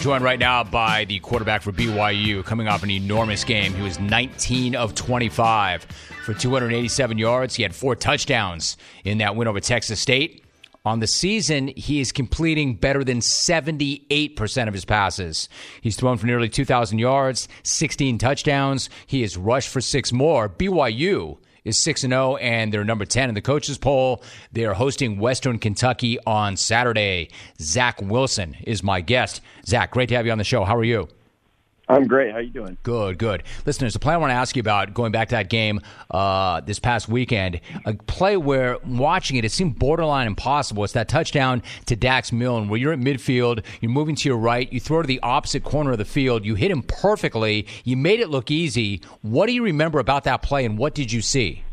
Joined right now by the quarterback for BYU, coming off an enormous game. He was 19 of 25 for 287 yards. He had 4 touchdowns in that win over Texas State. On the season, he is completing better than 78% of his passes. He's thrown for nearly 2,000 yards, 16 touchdowns. He has rushed for 6 more. BYU is 6-0, and they're number 10 in the coaches poll. They're hosting Western Kentucky on Saturday. Zach Wilson is my guest. Zach, great to have you on the show. How are you? I'm great. How you doing? Good, good. Listen, there's a play I want to ask you about, going back to that game this past weekend, a play where, watching it, it seemed borderline impossible. It's that touchdown to Dax Milne, where you're at midfield, you're moving to your right, you throw to the opposite corner of the field, you hit him perfectly, you made it look easy. What do you remember about that play, and what did you see?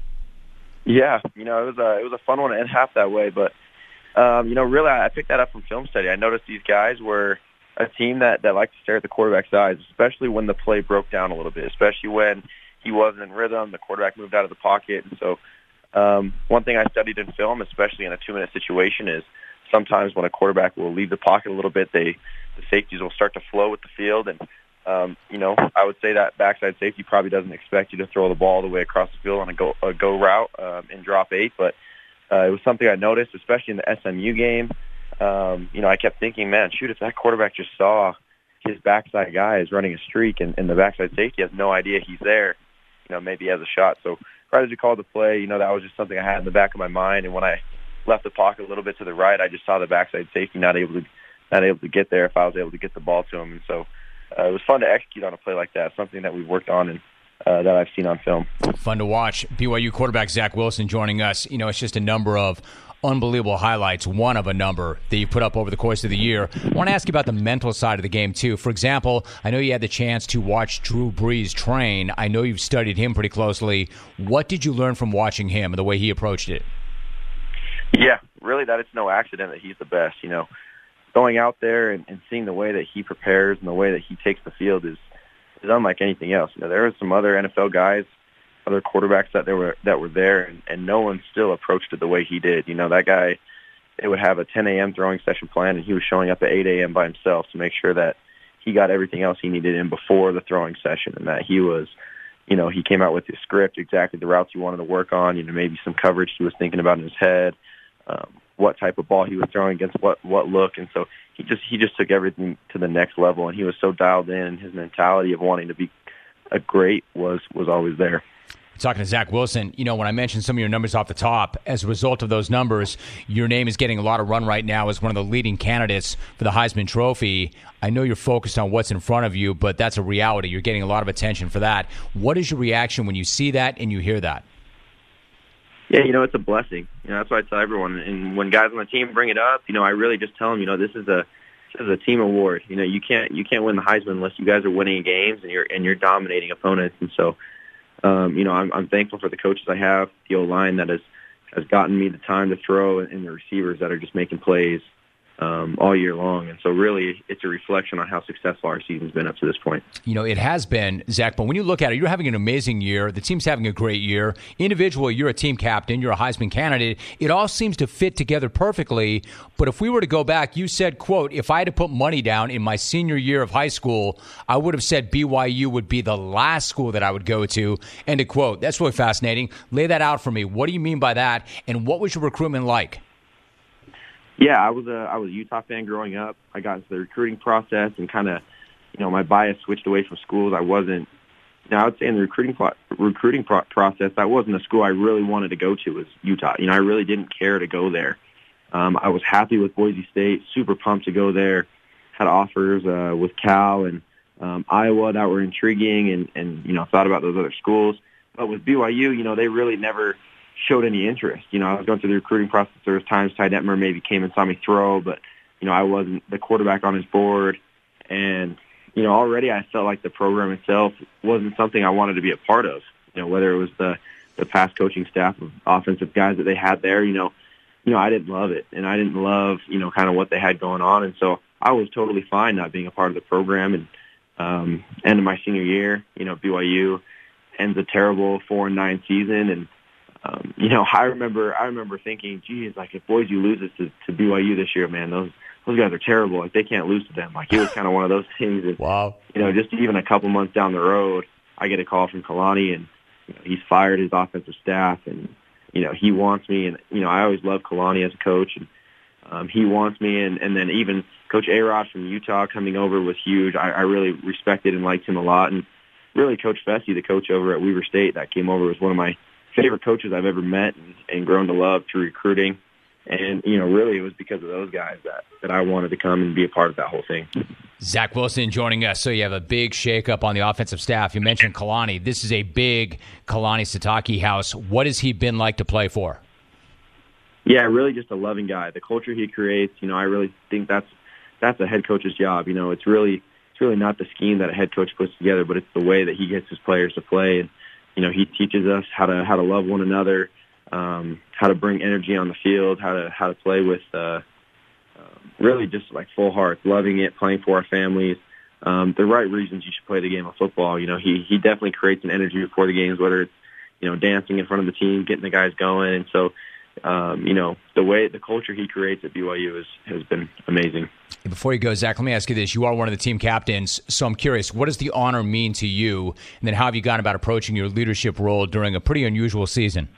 Yeah, it was a fun one to end half that way, but, really I picked that up from film study. I noticed these guys were a team that liked to stare at the quarterback's eyes, especially when the play broke down a little bit, especially when he wasn't in rhythm, the quarterback moved out of the pocket. And so one thing I studied in film, especially in a 2-minute situation, is sometimes when a quarterback will leave the pocket a little bit, the safeties will start to flow with the field. And, I would say that backside safety probably doesn't expect you to throw the ball all the way across the field on a go route in drop 8. But it was something I noticed, especially in the SMU game. I kept thinking, man, shoot, if that quarterback just saw his backside guy is running a streak and the backside safety has no idea he's there, maybe he has a shot. So right as you called the play, that was just something I had in the back of my mind. And when I left the pocket a little bit to the right, I just saw the backside safety not able to get there if I was able to get the ball to him. And so it was fun to execute on a play like that, something that we've worked on and that I've seen on film. Fun to watch. BYU quarterback Zach Wilson joining us. It's just a number of unbelievable highlights, one of a number that you put up over the course of the year. I want to ask you about the mental side of the game, too. For example, I know you had the chance to watch Drew Brees train. I know you've studied him pretty closely. What did you learn from watching him and the way he approached it? Yeah, really that it's no accident that he's the best. Going out there and seeing the way that he prepares and the way that he takes the field is unlike anything else. There are some other NFL guys, other quarterbacks that were there, and no one still approached it the way he did. That guy, they would have a 10 a.m. throwing session plan, and he was showing up at 8 a.m. by himself to make sure that he got everything else he needed in before the throwing session, and that he was, he came out with his script, exactly the routes he wanted to work on, maybe some coverage he was thinking about in his head, what type of ball he was throwing against what look, and so he just took everything to the next level, and he was so dialed in. His mentality of wanting to be a great was always there. Talking to Zach Wilson, when I mentioned some of your numbers off the top, as a result of those numbers, your name is getting a lot of run right now as one of the leading candidates for the Heisman Trophy. I know you're focused on what's in front of you, but that's a reality. You're getting a lot of attention for that. What is your reaction when you see that and you hear that? Yeah, it's a blessing. That's what I tell everyone. And when guys on the team bring it up, I really just tell them, this is a team award. You can't win the Heisman unless you guys are winning games and you're dominating opponents. And so, I'm thankful for the coaches I have, the O-line that has gotten me the time to throw, and the receivers that are just making plays all year long. And so really it's a reflection on how successful our season's been up to this point. It has been, Zach, but when you look at it, you're having an amazing year. The team's having a great year. Individually, you're a team captain. You're a Heisman candidate. It all seems to fit together perfectly. But if we were to go back, you said, quote, if I had to put money down in my senior year of high school, I would have said BYU would be the last school that I would go to, end of quote. That's really fascinating. Lay that out for me. What do you mean by that? And what was your recruitment like? Yeah, I was a Utah fan growing up. I got into the recruiting process and kind of, my bias switched away from schools. I wasn't, I would say in the recruiting process, that wasn't a school I really wanted to go to, was Utah. I really didn't care to go there. I was happy with Boise State, super pumped to go there. Had offers with Cal and Iowa that were intriguing, and thought about those other schools. But with BYU, they really never showed any interest. I was going through the recruiting process. There was times Ty Detmer maybe came and saw me throw, but, I wasn't the quarterback on his board. And, already I felt like the program itself wasn't something I wanted to be a part of. Whether it was the past coaching staff of offensive guys that they had there, I didn't love it. And I didn't love, kind of what they had going on. And so I was totally fine not being a part of the program. And end of my senior year, BYU ends a terrible 4-9 season. And, I remember thinking, geez, like if Boise loses to BYU this year, man, those those guys are terrible. Like, they can't lose to them. Like, it was kind of one of those things. And, wow. Just even a couple months down the road, I get a call from Kalani, and he's fired his offensive staff, and he wants me. And I always loved Kalani as a coach, and he wants me. And then even Coach A-Rod from Utah coming over was huge. I really respected and liked him a lot. And really, Coach Fessy, the coach over at Weber State that came over, was one of my favorite coaches I've ever met and grown to love through recruiting. And, really it was because of those guys that I wanted to come and be a part of that whole thing. Zach Wilson joining us. So you have a big shakeup on the offensive staff. You mentioned Kalani. This is a big Kalani Sitake house. What has he been like to play for? Yeah, really just a loving guy. The culture he creates, I really think that's a head coach's job. It's really not the scheme that a head coach puts together, but it's the way that he gets his players to play. And, he teaches us how to love one another, how to bring energy on the field, how to play with really just like full hearts, loving it, playing for our families. The right reasons you should play the game of football. He definitely creates an energy before the games, whether it's dancing in front of the team, getting the guys going. And so the culture he creates at BYU has been amazing. Before you go, Zach, let me ask you this. You are one of the team captains, so I'm curious, what does the honor mean to you? And then how have you gone about approaching your leadership role during a pretty unusual season?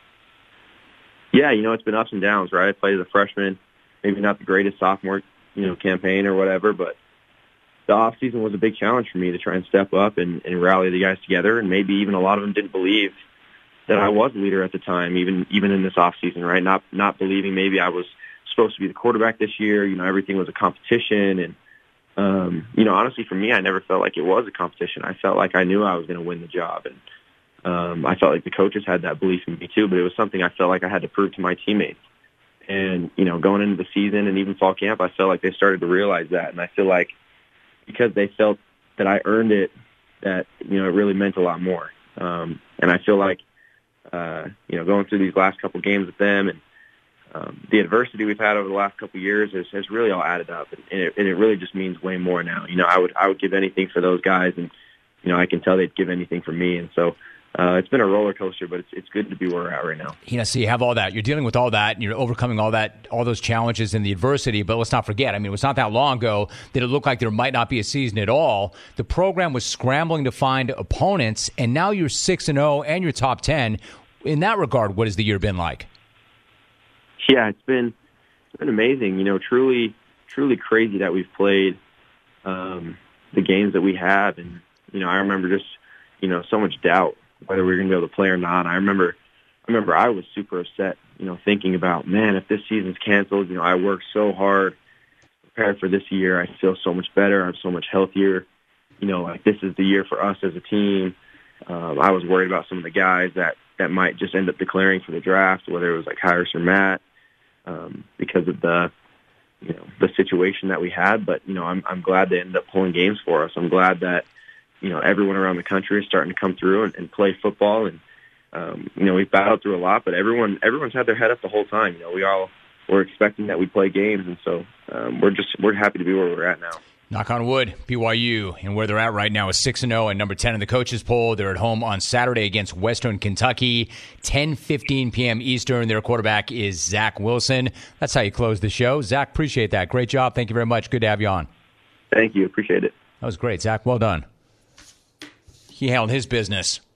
Yeah, it's been ups and downs, right? I played as a freshman, maybe not the greatest sophomore, campaign or whatever, but the off season was a big challenge for me to try and step up and rally the guys together. And maybe even a lot of them didn't believe that I was a leader at the time, even in this off season, right? Not believing maybe I was supposed to be the quarterback this year. Everything was a competition. And, honestly, for me, I never felt like it was a competition. I felt like I knew I was going to win the job. And I felt like the coaches had that belief in me too, but it was something I felt like I had to prove to my teammates. And, going into the season and even fall camp, I felt like they started to realize that. And I feel like because they felt that I earned it, that, it really meant a lot more. And I feel like, going through these last couple games with them and the adversity we've had over the last couple of years has really all added up, and it really just means way more now. I would give anything for those guys, and I can tell they'd give anything for me, and so it's been a roller coaster, but it's good to be where we're at right now. So you have all that, you're dealing with all that, and you're overcoming all those challenges and the adversity. But let's not forget, it was not that long ago that it looked like there might not be a season at all. The program was scrambling to find opponents, and now you're 6-0 and you're top 10. In that regard, what has the year been like? Yeah, it's been amazing. Truly crazy that we've played the games that we have, and I remember just so much doubt whether we were going to be able to play or not. I remember I was super upset, thinking about, man, if this season's canceled, I worked so hard, prepared for this year. I feel so much better. I'm so much healthier. Like this is the year for us as a team. I was worried about some of the guys that might just end up declaring for the draft, whether it was like Harris or Matt, because of the situation that we had. But, I'm glad they ended up pulling games for us. I'm glad that, everyone around the country is starting to come through and play football. And, we've battled through a lot, but everyone's had their head up the whole time. We're expecting that we play games. And so we're happy to be where we're at now. Knock on wood, BYU, and where they're at right now is 6-0 and number 10 in the coaches poll. They're at home on Saturday against Western Kentucky, 10:15 p.m. Eastern. Their quarterback is Zach Wilson. That's how you close the show. Zach, appreciate that. Great job. Thank you very much. Good to have you on. Thank you. Appreciate it. That was great, Zach. Well done. He handled his business.